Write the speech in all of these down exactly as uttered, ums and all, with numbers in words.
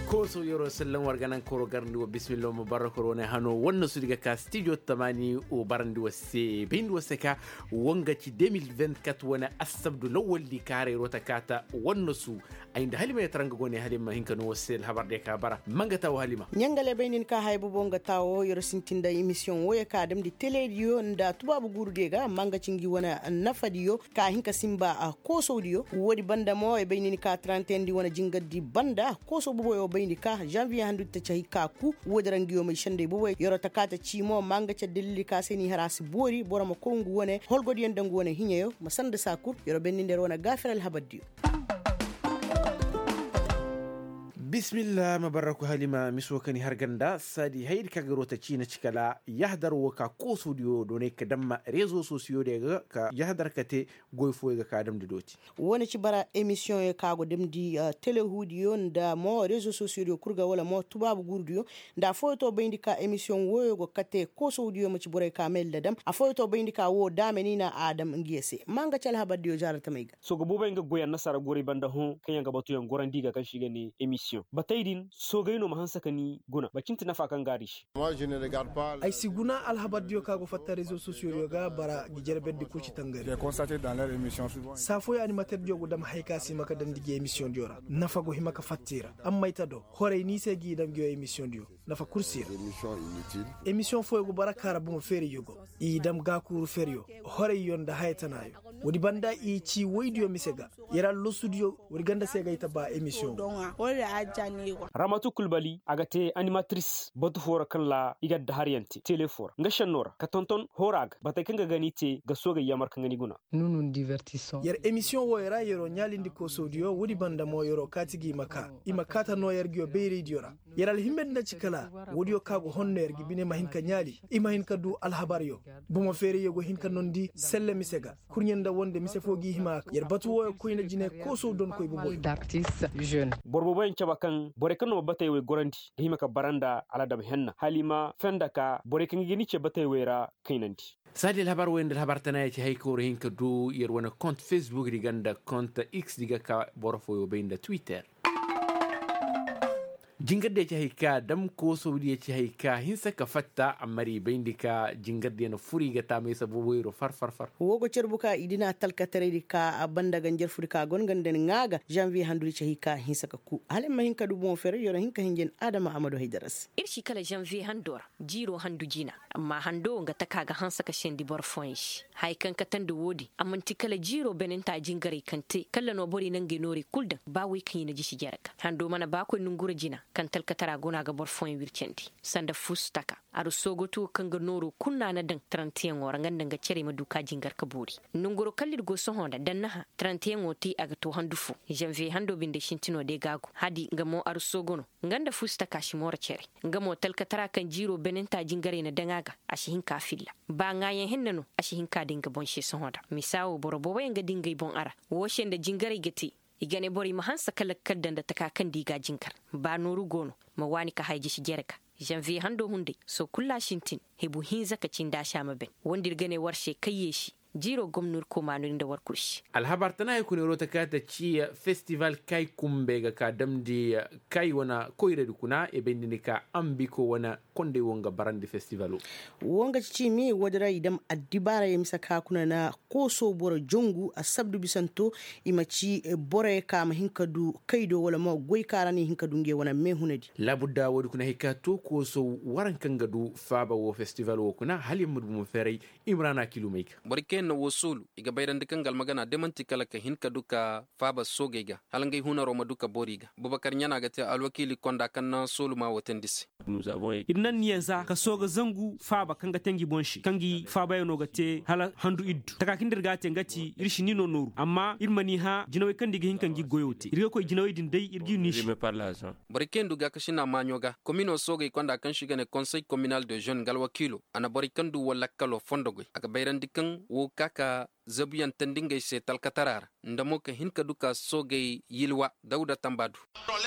ko so yoro sallan warganan koro garndi wa bismillah mubarakor wona hano wonno sudiga ka studio tamani o barandi wase bindu waseka wonga ci deux mille vingt-quatre wona asabdu lawol di kare rota kata wonno su aynda halima taranga gone halima hinka no wasel habarde ka bara mangata wa halima nyangale benin ka haybu bonga tawo yoro sintinda emission woya ka dem di télé dio nda tubabu gurde ga manga cingi wona nafadiyo ka hinka simba a ko sodiyo wodi banda mo e benin ka trente di wona jingadi banda ko so bubo yo bayni ka janvier handu ta cahi kaku wodarangiyo mai shande bubo yoro takata cimo manga ca delli ka seni harasi bori borama kongu wone holgodi en dangu wone hinyeyo masanda sakur yoro benni nder wona gafiral habaddiyo bismillah mabaraku halima miswakani harganda sadi hayr kagarota china chikala yahdar waka ko studio done kadamma réseaux sociaux de ka yahdar kate goy fo ga kadam de doti woni ci bara émission e kago dem di uh, télé hudio nda mo réseaux sociaux de kurga wala mo tubabu gurdio nda photo bindika émission woyo go kate ko studio mo ci bore kamel dadam a photo bindika wo damenina adam ngiyese manga cal habadio jarata mayga so go boba nga goya nasara gori banda hon kanya ga batu yan gorandiga kan shigani émission bataydin sogayno mahansakani guna bacinta nafa kan garish moi je ne regarde pas ay siguna alhabadio kago fatta réseaux sociaux ga bara gijerbeddi kuci tangari j'ai constaté dans leur émission souvent safo ya animateur jogo dam haykasi maka dan dige émission diora nafa go himaka fattira amma itado hore ni se gi dam go émission dio nafa kursir émission inutile émission fo go bara kara bu feri yogo i dam gakuru ferio hore yonda haytanayo wodi banda i ci woydio misega yara lo studio wodi ganda sega ita ba émission Ramatu Kulbali agate animatrice botu fora kala igadda hariyanti telefora ngashanora katonton horag batay kanga ganite ga soga yamar kangani guna nunun divertissant yer émission wo era yero nyalindi ko studio wodi banda mo yero katigi maka imakata no yergio be radiora yeral himbenna cikala wodi o kago honno yergi bine mahinka nyali imahinka du alhabaryo bumo fere yego hinka nondi selle misega kurnyenda wonde misefogi hima yer batu wo ko ina jine ko so don koy bubo d'artiste jeune borbo boyen cabakan bore kanu batay we goranti himaka baranda ala dab henna halima fendaka bore kan gini ce batay wera kainanti sadi labar wende labar tanay ci hay ko hinka du yer wona compte facebook diganda compte x diga ka borfo yo beinda twitter jingadde ci hayka dam ko sowdi ci hayka hinsa ka fatta amari bindika jingadde no furiga tamay sabu wayro far far far wogo cerbuka idina talkatere dika banda ganjer furika gonganden ngaga janvier handuri ci hayka hinsa ka ku halema hinka du bon fere yoro hinka hingen adama amadou haydaras irshi kala janvier handor jiro handu jina amma hando nga takaga hansa ka shendi bor fonsh haykan ka tandu wodi amanti kala jiro benenta jingare kante kala no bori nange nori kulda ba wi kina jishi jaraka hando mana ba ko nungura jina kan talkatara gona ga borfon wircendi sanda fustaka aru sogoto kanga noro kunna na dan trente et un ora nganda nga cere ma duka jingar ka buri nunguro kallir go so honda dan naha trente et un oti aga to handufu janvier hando binde shintino de gago hadi ngamo aru sogono nganda fustaka shimora cere ngamo talkatara kan jiro benenta jingare na dangaga ashihin ka filla ba ngayen hennano ashihin ka dinga bon shi so honda misawo borobo wenga dinga bon ara wo shende jingare geti igane bori mahansa kala kaddan da takakan diga jinkar ba noru gono ma wani ka haiji shi jerka janvier hando hunde so kulla shintin hebu hinza ka cinda shama ben wondir gane warshe kayye shi jiro gomnur ko manurin da warkurshi alhabar tana yi kune rota kata ci festival kai kumbe ga ka damdi kai wana koire dukuna e bendini ka ambiko wana konde wonga barandi festivalo wonga ci mi wadara idam addibara yemisa ka kuna na koso boro jongu a sabdu bisanto imaci bore ka ma hinkadu kaido wala ma goy karani hinkadu nge wana me hunadi labudda wodi kuna hikato koso waran kangadu faba wo festivalo kuna halim mu ferai imrana kilometer na wasulu iga bayran dikangal magana demanti kala ka hinka duka faba sogega halangay huna roma duka boriga bubakar nyana gati alwakili konda kanna solu ma wotendisi nous avons idnan niyanza ka soga zangu faba kanga tangi bonshi kangi faba yono gate hala handu iddu taka kindir gate ngati irshi nino noru amma irmani ha jinawe kandi ga hinkangi goyoti irga ko jinawe din dai irgi nishi me parle l'argent barikendu ga kashina manyoga komino soga konda kan shigane conseil communal de jeunes galwakilo ana barikandu wala kalo fondogo aga bayran dikan wo kaka zabiyan tandinga se talkatarara ndamo ka hinka duka sogay yilwa dauda tambadu.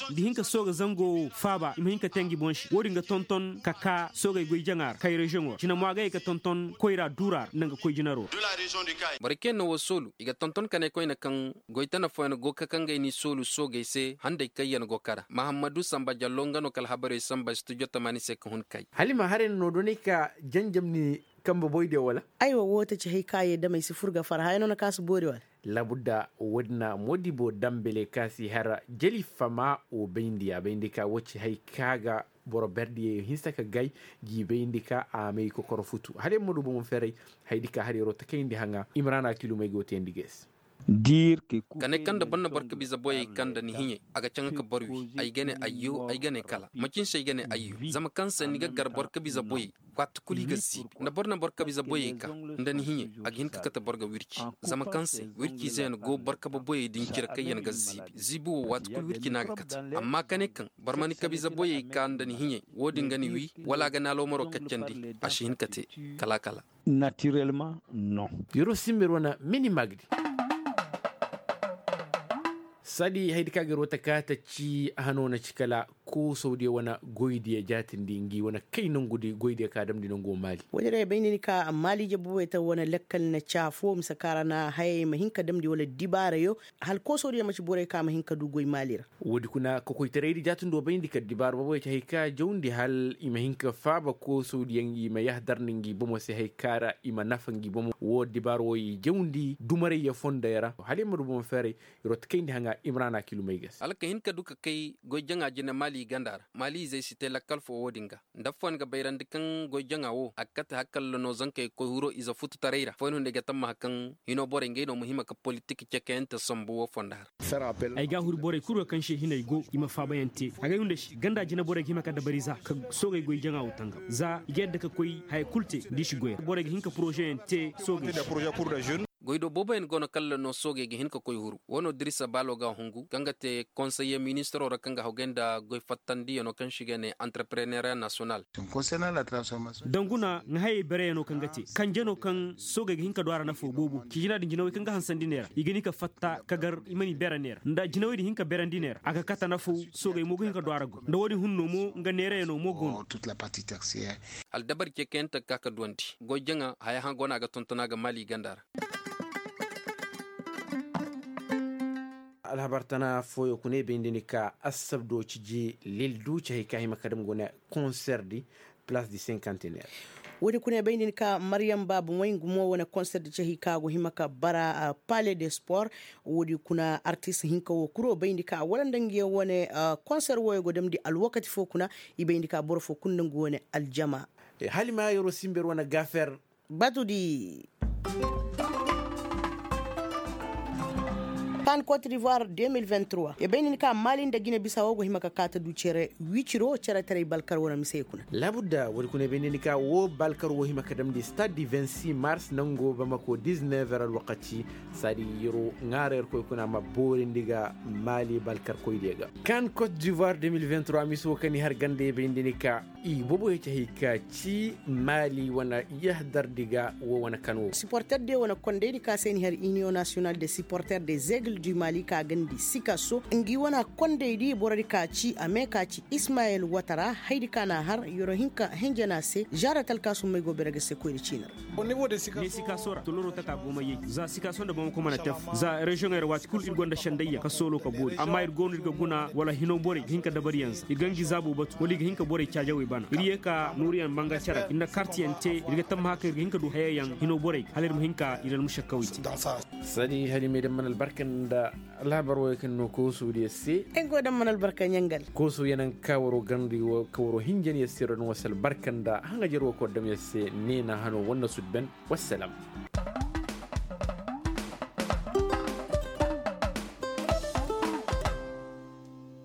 di hinka soga zango faba ima hinka tengi bonshi wodi nga tonton kaka soga goy jangar kay region wo jina mwaga ka tonton koira durar nanga koy jinaro bariken no solu iga tonton kane koy na kan goitana fo na go kakanga ni solu soga se hande kayan go kara mahammadu samba jalonga no kal habare samba studio tamani se ko hun kay halima haren no donika janjam ni kamba boyde wala aywa wota ci hikaye da mai sifurga farha yana na kasu bore wala labudda wadna modibo dambele kasi hara jeli fama o beindiya beindika wacce hay kaga boro berdi hinsaka gay ji beindika a may ko korfutu hade modu bo mon fere haydika hade rota kayndi hanga imrana kilumay gote ndiges dir ke kane kanda bonna barka biza boye kanda ni hinye aga changa ka borwi ay gane ayo ay gane kala makin shay gane ayo zama kansa ni ga gar barka biza boye kwat kuli ga si na borna barka biza boye ka ndani hinye aga hinka kata borga wirki zama kansa wirki zen go barka ba boye din kira kayen ga zibi zibu wat kul wirki naga kata amma kane kan barmani ka biza boye ka ndani hinye wodi ngani wi wala ga nalo moro kaccandi ashin kate kala kala naturellement non yoro simberona mini magdi sadi haydi kage rota kata ci hanona cikala ko saudi wana goydi ya jatin dingi wana kai nan gudi goydi ka dam dinon go mali wajere bayni ka mali jabu weta wana lekkal na chafo misakara na hay mahinka dam di wala dibara yo hal ko saudi ma ci bore ka mahinka du goy malira wodi kuna ko koy tere jatin do bayni ka dibara babo ci hayka jawndi hal imahinka faba ko saudi yangi ma yahdar ningi bomo se haykara ima nafangi bomo wo dibaro yi jawndi dumare ya fonda yara halima do bomo fere rot kayndi hanga imrana kilumaigas alka hinka duka kai gojanga jina mali gandar mali zai site lakal fo wodinga ndafon ga bayran dikan gojanga wo akata hakal no zanke ko huro iza futu tareira fonu ndega tamma hakan hino bore ngeno muhima ka politique cekenta sombo wo fondar ay ga hur bore kuro kan she hinay go ima fabayante aga yunde ganda jina bore hima ka dabariza ka sogay gojanga utanga za gedda ka koy hay kulte dishi goy bore hinka projet ente sogay des projets pour les jeunes goydo boba en gono kala no soge ge hin ko koy huru wono Drissa Balo ga hungu kangate conseiller ministre ora kanga hogenda goy fattandi no kan shigene entrepreneur national concernant la transformation danguna ngahay bere no kangate kanjeno kan soge ge hin ka dwara na fo bobu kijina din jinawi kanga hansandi nera igeni ka fatta kagar imani bera nera nda jinawi din hin ka berandi nera aga kata na fo soge mo hin ka dwara go ndo wodi hunno mo nga nere no mo gon toute la partie tertiaire al dabar ke kenta kaka duanti go janga haya ha gona ga tontona ga mali gandara alhabartana foyo kune bindini ka asabdo ciji lil duce hay kahima kadam gona concert di place du cinquantenaire wodi kune bayni ka Mariam Babu wayngu mo wona concert de Chicago himaka bara uh, Palais des Sports wodi kuna artiste hinka wo kuro bayni ka wala dangi wone uh, concert wo go dem di al wakati fo kuna i bayni ka bor fo kunna ngone al jama e halima yoro simber wona gafer batudi Kan Côte d'Ivoire deux mille vingt-trois e bayni ka Mali da Guinée Bissau go himaka kata du cere wichiro cere tere balkar wona mise kuna labudda wodi kune bindini ka wo balkar wo himaka dam di stade du vingt-six mars nango bamako dix-neuf heures al wakati sadi yoro ngarer ko kuna ma bori ndiga Mali balkar ko idega Kan Côte d'Ivoire deux mille vingt-trois miso kani har gande bindini ka i bobo yete hika ci Mali wana yahdar diga wo wana kanwo supporter de wana konde di ka seni har Union nationale des supporters des Aigles du Mali ka gandi sikaso ngi wana konde di borari ka ci ameka ci Ismaël Ouattara haidi kana har yoro hinka henjana se jara talkasu mai gobe daga se ko China au niveau de sikaso to loro taka goma yi za sikaso da bam ko mana tef za region er wat kul irgonda shandayya ka solo ka bori amma irgonu irga guna wala hino bori hinka da bari yanzu irgangi zabu batu wali hinka bori chajawe bana iriye ka nuriyan banga chara inda quartier te irga tamma haka irga hinka du hayayan hino bori halir mu hinka iral mushakawiti sadi hali me man albarkan da labar way kan no ko su di se en go dam man albarkan yangal ko su yanan kawro gandi wo kawro hinjen yasiran wasal barkan da hanga jero ko dam yasse ne na hano wannan sudben wassalam